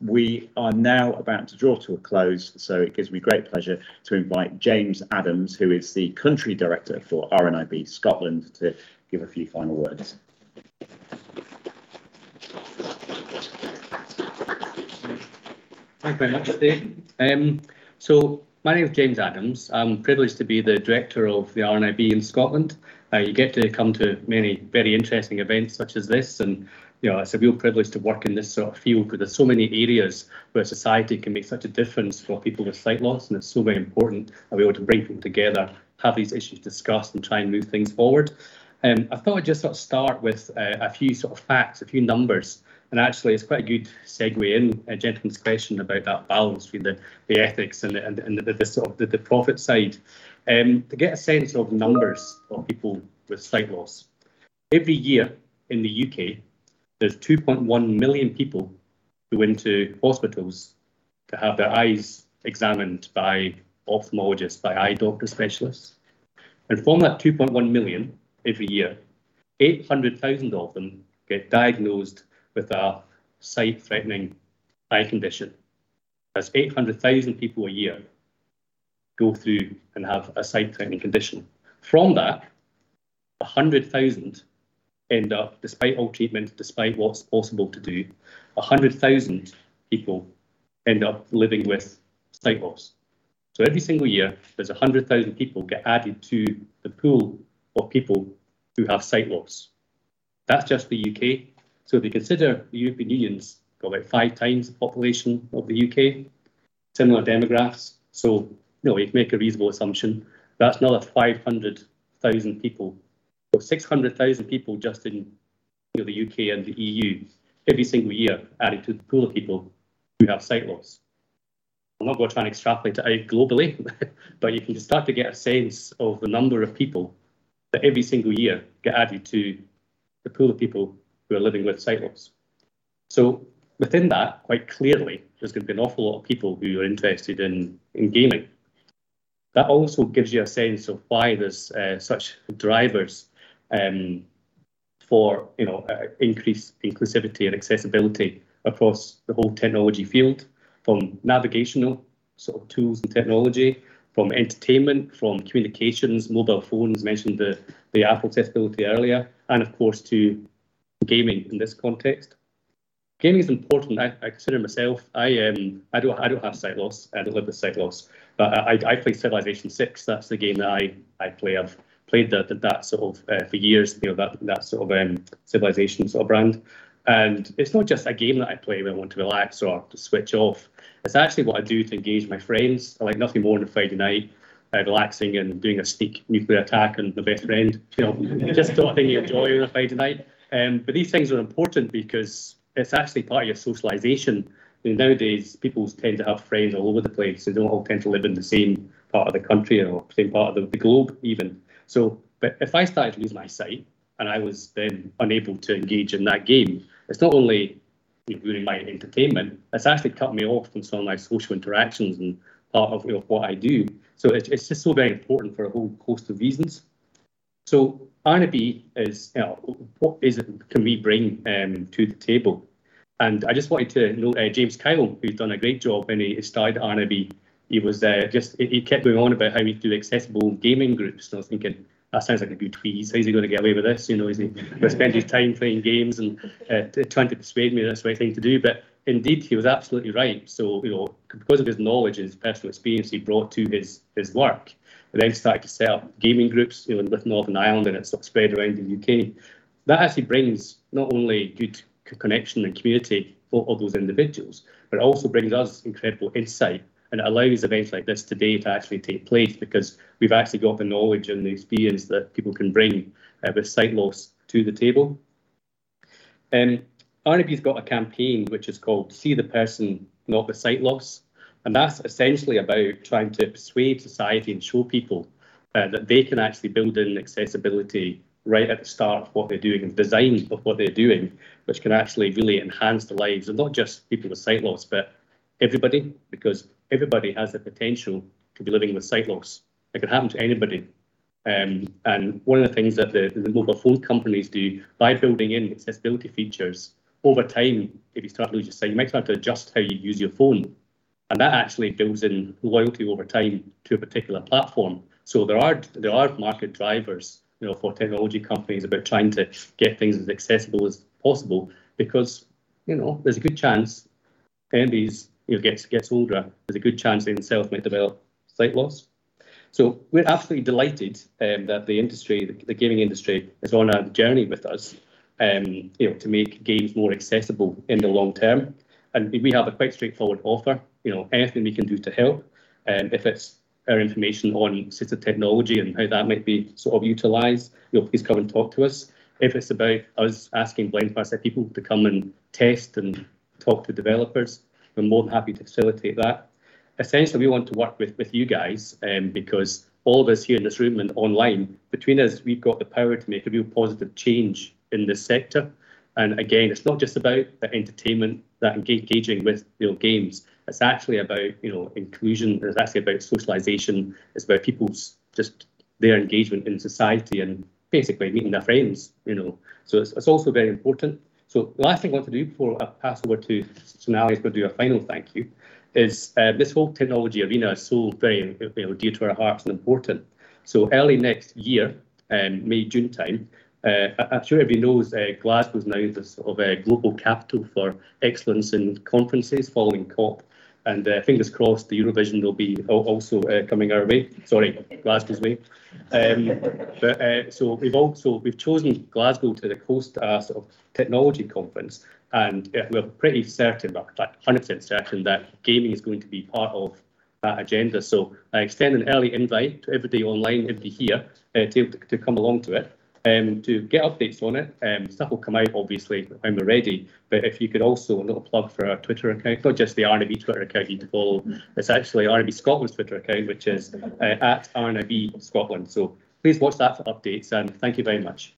we are now about to draw to a close, so it gives me great pleasure to invite James Adams, who is the Country Director for RNIB Scotland, to give a few final words. Thank you very much, Dave. So my name is James Adams. I'm privileged to be the Director of the RNIB in Scotland. You get to come to many very interesting events such as this, and it's a real privilege to work in this sort of field, because there's so many areas where society can make such a difference for people with sight loss, and it's so very important that we're able to bring people together, have these issues discussed, and try and move things forward. I thought I'd just sort of start with a few sort of facts, a few numbers. And actually, it's quite a good segue in a gentleman's question about that balance between the ethics and the profit side. To get a sense of numbers of people with sight loss, every year in the UK, there's 2.1 million people who go into hospitals to have their eyes examined by ophthalmologists, by eye doctor specialists. And from that 2.1 million every year, 800,000 of them get diagnosed with a sight-threatening eye condition. That's 800,000 people a year go through and have a sight-threatening condition. From that, 100,000 end up, despite all treatment, despite what's possible to do, 100,000 people end up living with sight loss. So every single year, there's 100,000 people get added to the pool of people who have sight loss. That's just the UK. So if you consider the European Union's got about 5 times the population of the UK, similar demographics, so you can make a reasonable assumption. That's another 500,000 people, so 600,000 people just in the UK and the EU every single year added to the pool of people who have sight loss. I'm not going to try and extrapolate it out globally, but you can just start to get a sense of the number of people that every single year get added to the pool of people who are living with sight loss. So within that, quite clearly, there's going to be an awful lot of people who are interested in gaming. That also gives you a sense of why there's such drivers for increased inclusivity and accessibility across the whole technology field, from navigational sort of tools and technology, from entertainment, from communications, mobile phones, mentioned the Apple accessibility earlier, and of course to gaming in this context. Gaming is important. I consider myself, I don't have sight loss. I don't live with sight loss, but I play Civilization 6. That's the game that I play. I've played that sort of for years. That sort of Civilization sort of brand. And it's not just a game that I play when I want to relax or to switch off. It's actually what I do to engage my friends. I like nothing more on a Friday night, relaxing and doing a sneak nuclear attack on my best friend. Just sort of thing you enjoy on a Friday night. But these things are important because it's actually part of your socialisation. Nowadays, people tend to have friends all over the place. They don't all tend to live in the same part of the country or same part of the globe even. So, but if I started to lose my sight and I was then unable to engage in that game, it's not only ruining my entertainment, it's actually cut me off from some of my social interactions and part of what I do. So it's just so very important for a whole host of reasons. So RNIB is, what is it can we bring to the table? And I just wanted to note James Kyle, who's done a great job when he started RNIB. He was he kept going on about how we do accessible gaming groups. And I was thinking, that sounds like a good wheeze. How's he going to get away with this? Is he going to spend his time playing games and trying to persuade me that's the right thing to do? But indeed, he was absolutely right. So, because of his knowledge and his personal experience he brought to his work, and then started to set up gaming groups, with Northern Ireland, and it's sort of spread around the UK. That actually brings not only good connection and community for those individuals, but it also brings us incredible insight, and it allows events like this today to actually take place because we've actually got the knowledge and the experience that people can bring with sight loss to the table. RNIB's got a campaign which is called See the Person, Not the Sight Loss. And that's essentially about trying to persuade society and show people that they can actually build in accessibility right at the start of what they're doing and design of what they're doing, which can actually really enhance the lives of not just people with sight loss, but everybody, because everybody has the potential to be living with sight loss. It can happen to anybody. And one of the things that the mobile phone companies do by building in accessibility features over time, if you start to lose your sight, you might start to adjust how you use your phone. And that actually builds in loyalty over time to a particular platform. So there are market drivers, for technology companies about trying to get things as accessible as possible, because there's a good chance MBs gets older, there's a good chance they themselves might develop sight loss. So we're absolutely delighted that the industry, the gaming industry, is on a journey with us, to make games more accessible in the long term. And we have a quite straightforward offer. Anything we can do to help. If it's our information on assistive technology and how that might be sort of utilised, please come and talk to us. If it's about us asking blind sight people to come and test and talk to developers, we're more than happy to facilitate that. Essentially, we want to work with you guys because all of us here in this room and online, between us, we've got the power to make a real positive change in this sector. And again, it's not just about the entertainment, that engaging with games. It's actually about inclusion. It's actually about socialisation. It's about people's just their engagement in society and basically meeting their friends. So it's also very important. So the last thing I want to do before I pass over to Sonali to do a final thank you is this whole technology arena is so very dear to our hearts and important. So early next year, May, June time, I'm sure everybody knows Glasgow is now the sort of a global capital for excellence in conferences following COP. And fingers crossed, the Eurovision will be also coming our way. Sorry, Glasgow's way. So we've chosen Glasgow to host a sort of technology conference, and we're pretty certain, but 100% certain, that gaming is going to be part of that agenda. So I extend an early invite to everybody online, everybody here, to come along to it. To get updates on it. Stuff will come out obviously when we're ready, but if you could also, a little plug for our Twitter account, not just the RNIB Twitter account you need to follow, it's actually RNIB Scotland's Twitter account, which is at RNIB Scotland. So please watch that for updates, and thank you very much.